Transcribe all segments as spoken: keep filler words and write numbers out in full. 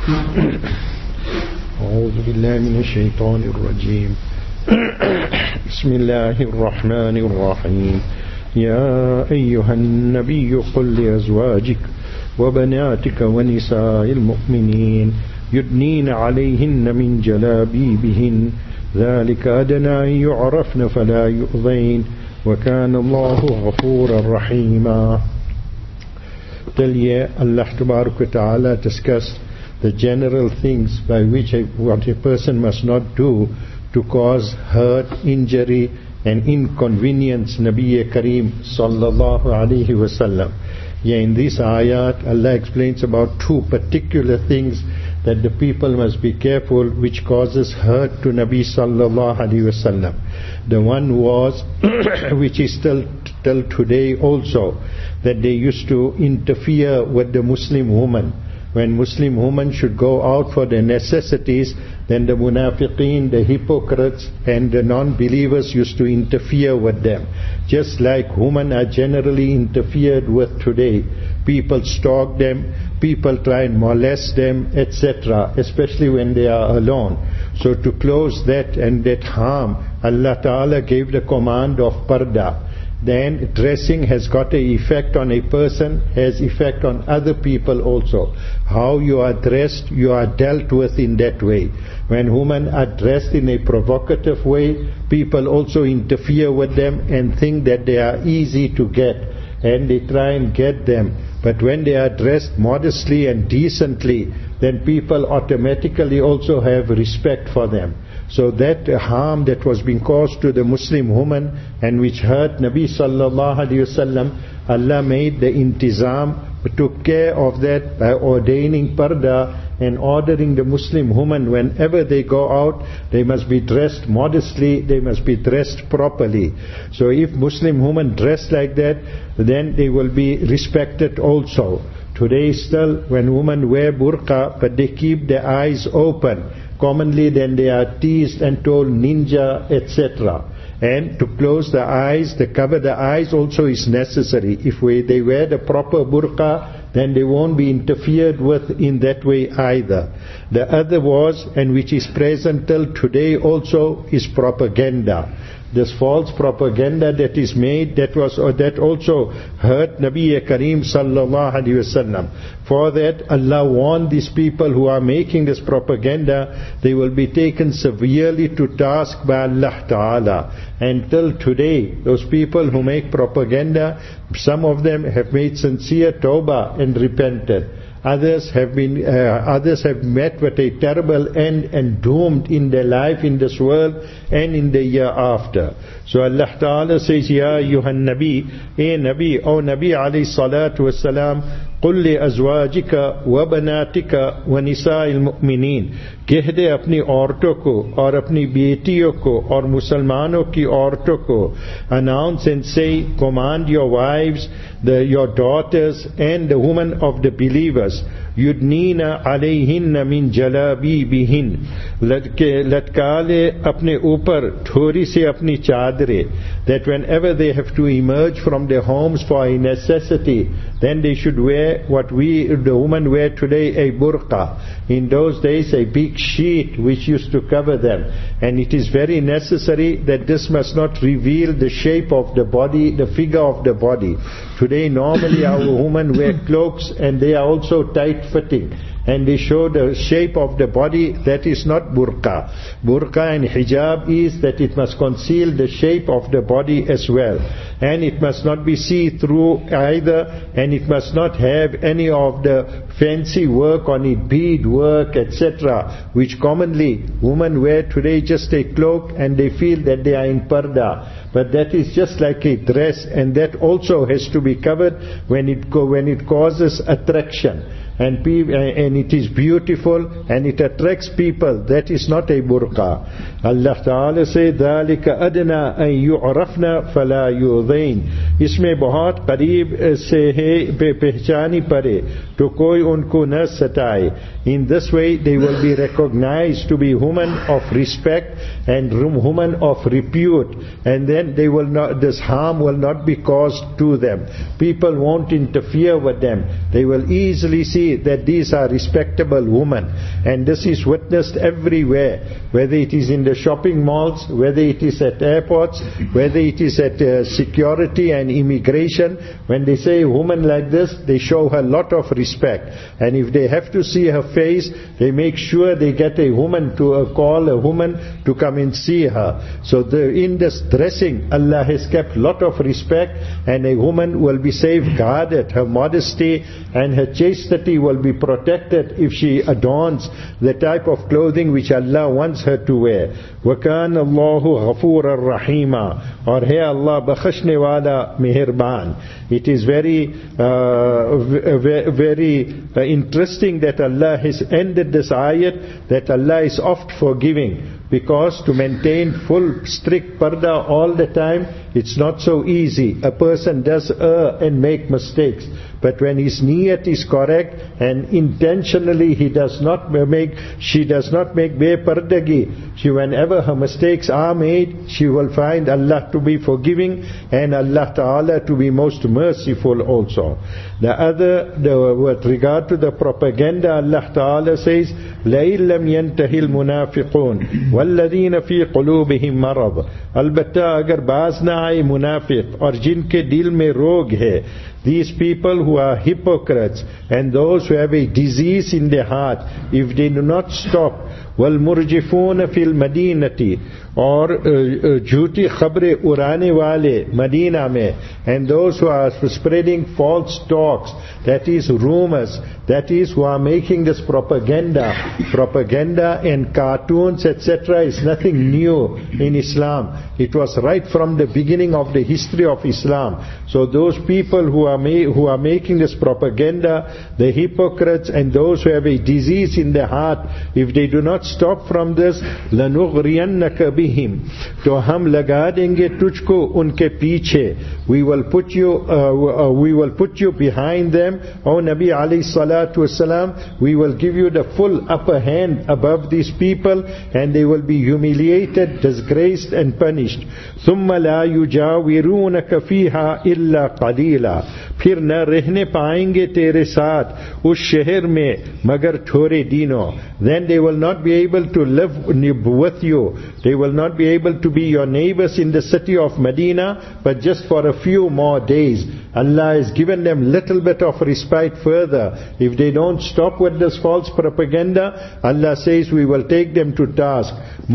أعوذ بالله من الشيطان الرجيم. بسم الله الرحمن الرحيم. يا أيها النبي قل لأزواجك وبناتك ونساء المؤمنين يدنين عليهن من جلابيبهن ذلك أدنى أن يعرفن فلا يؤذين وكان الله غفورا رحيما. Till here Allah Tabarak wa Ta'ala discussed the general things by which a, what a person must not do to cause hurt, injury and inconvenience Nabi Kareem sallallahu alayhi wasallam. Yeah, in this ayat Allah explains about two particular things that the people must be careful which causes hurt to Nabi sallallahu alayhi wasallam. The one was which is still till today also, that they used to interfere with the Muslim woman. When Muslim women should go out for their necessities, then the munafiqeen, the hypocrites and the non-believers used to interfere with them. Just like women are generally interfered with today. People stalk them, people try and molest them, et cetera, especially when they are alone. So to close that and that harm, Allah Ta'ala gave the command of parda. Then dressing has got an effect on a person, has effect on other people also. How you are dressed, you are dealt with in that way. When women are dressed in a provocative way, people also interfere with them and think that they are easy to get, and they try and get them. But when they are dressed modestly and decently, then people automatically also have respect for them. So that harm that was being caused to the Muslim woman and which hurt Nabi sallallahu alayhi wasallam, Allah made the intizam, took care of that by ordaining parda and ordering the Muslim woman whenever they go out, they must be dressed modestly, they must be dressed properly. So if Muslim women dress like that, then they will be respected also. Today still, when women wear burqa but they keep their eyes open, commonly then they are teased and told ninja, et cetera. And to close the eyes, to cover the eyes also is necessary. If we, they wear the proper burqa, then they won't be interfered with in that way either. The other was, and which is present till today also, is propaganda. This false propaganda that is made, that was or that also hurt Nabi Kareem sallallahu alaihi wasallam. For that Allah warned these people who are making this propaganda, they will be taken severely to task by Allah Ta'ala. And till today, those people who make propaganda, some of them have made sincere tawbah and repented. Others have been, uh, others have met with a terrible end and doomed in their life in this world and in the year after. So Allah Ta'ala says, Ya Yuhan Nabi, E Nabi, O Nabi alayhi salatu wassalam, قل لأزواجك وبناتك ونساء المؤمنين, कह दे अपनी औरतों को और अपनी बेटियों को और मुसलमानों की औरतों को, announce and say, command your wives, the, your daughters and the women of the believers, yudnina alayhinna min jalabibihin, लटका ले अपने ऊपर थोड़ी सी अपनी चादरें, that whenever they have to emerge from their homes for a necessity, then they should wear what we, the women wear today, a burqa. In those days, a big sheet which used to cover them. And it is very necessary that this must not reveal the shape of the body, the figure of the body. Today, normally our women wear cloaks and they are also tight-fitting. And they show the shape of the body. That is not burqa. Burqa and hijab is that it must conceal the shape of the body as well. And it must not be see-through either, and it must not have any of the fancy work on it, bead work, et cetera, which commonly women wear today, just a cloak, and they feel that they are in parda. But that is just like a dress, and that also has to be covered when it go, when it causes attraction. And, pe- and it is beautiful and it attracts people. That is not a burqa. Allah Ta'ala say, ذَلِكَ أَدْنَا أَن يُعْرَفْنَا فَلَا يُؤْذَيْنَ. इसमें बहुत करीब से है पहचानी पड़े तो कोई उनको न सताए. In this way they will be recognized to be women of respect and women of repute, and then they will not, this harm will not be caused to them. People won't interfere with them. They will easily see see that these are respectable women. And this is witnessed everywhere, whether it is in the shopping malls, whether it is at airports, whether it is at uh, security and immigration. When they say a woman like this, they show her a lot of respect. And if they have to see her face, they make sure they get a woman to uh, call a woman to come and see her. So the, in this dressing, Allah has kept a lot of respect, and a woman will be safeguarded. Her modesty and her chastity will be protected if she adorns the type of clothing which Allah wants her to wear. وَكَانَ اللَّهُ غَفُورًا رَحِيمًا. Or hey Allah bakhshne wala mehirban. It is very uh, very uh, interesting that Allah has ended this ayat, that Allah is oft forgiving, because to maintain full strict parda all the time, it's not so easy. A person does err and make mistakes, but when his niyat is correct and intentionally he does not make, she does not make bepardagi, she, whenever her mistakes are made, she will find Allah to be forgiving and Allah Ta'ala to be most merciful also. The other, the, with regard to the propaganda, Allah Ta'ala says, لَإِن لَمْ يَنْتَهِ الْمُنَافِقُونَ وَالَّذِينَ فِي قُلُوبِهِمْ مَرَضٌ. Albatta agar baaz na aaye munafiq aur jinke dil mein rog hai, these people who are hypocrites and those who have a disease in their heart, if they do not stop, وَالْمُرْجِفُونَ فِي الْمَدِينَةِ, और झूठी खबरें उड़ाने वाले Medina में, and those who are spreading false talks, that is rumors, that is who are making this propaganda. Propaganda and cartoons etc. is nothing new in Islam. It was right from the beginning of the history of Islam. So those people who are ma- who are making this propaganda, the hypocrites and those who have a disease in their heart, if they do not stop from this, لَنُغْرِيَنَّكَ بِهِمْ, तो हम लगा देंगे तुझको उनके पीछे. We will put you, uh, uh, we will put you behind them, O Nabi alayhi salatu wasalam. We will give you the full upper hand above these people, and they will be humiliated, disgraced, and punished. ثُمَّ لَا يُجَاوِرُونَكَ فِيهَا إِلَّا قَلِيلًا. फिर न रहने पाएंगे तेरे साथ उस शहर में मगर थोड़े दिनों. Then they will not be able to live with you. They will not be able to be your neighbors in the city of Medina, but just for a few more days. Allah has given them little bit of respite further. If they don't stop with this false propaganda, Allah says we will take them to task.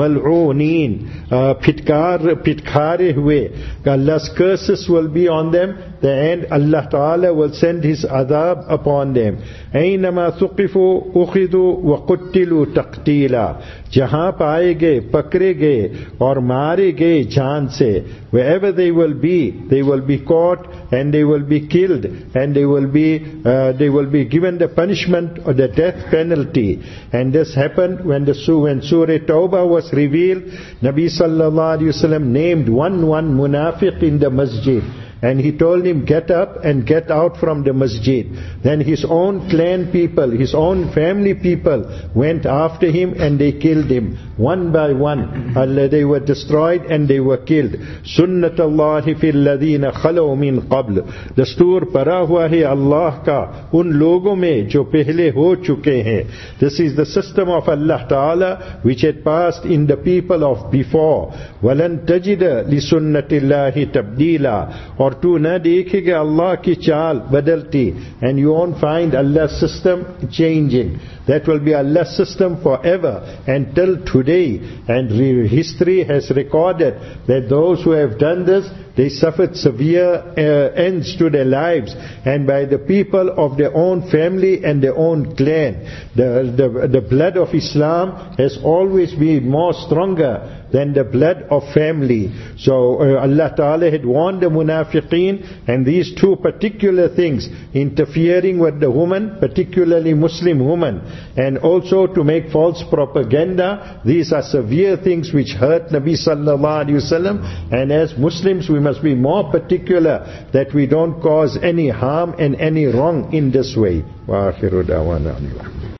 Mal'ooneen, pitkar, pitkare hue. Allah's curses will be on them. The end, Allah Ta'ala will send His adab upon them. أَيْنَمَا ثُقِفُوا أُخِذُوا وَقُتِّلُوا تَقْتِيلًا. जहाँ पाए गए, पकड़े गए और मारे गए जान से. Wherever they will be, they will be caught and they will be killed, and they will be uh, they will be given the punishment or the death penalty. And this happened when the when Surah Tawbah was revealed. Nabi Sallallahu Alaihi Wasallam named one one munafiq in the masjid, and he told him, get up and get out from the masjid. Then his own clan people, his own family people went after him and they killed him. One by one, they were destroyed and they were killed. Sunnat Allahi fil ladina khalaw min qabl. Dastur para hua hai Allah ka un logo mein jo pehle ho chuke hain. This is the system of Allah Ta'ala which had passed in the people of before. Walan tajida li sunnatillahi tabdila. Or to na dekhega Allah ki chaal badalti, and you won't find Allah's system changing. That will be Allah's system forever and till today. And history has recorded that those who have done this, they suffered severe uh, ends to their lives, and by the people of their own family and their own clan. The, the, the blood of Islam has always been more stronger than the blood of family. So uh, Allah Ta'ala had warned the munafiqeen, and these two particular things, interfering with the woman, particularly Muslim woman, and also to make false propaganda, these are severe things which hurt Nabi Sallallahu Alaihi Wasallam. And as Muslims we must be more particular that we don't cause any harm and any wrong in this way. Wa akhiru da'wana.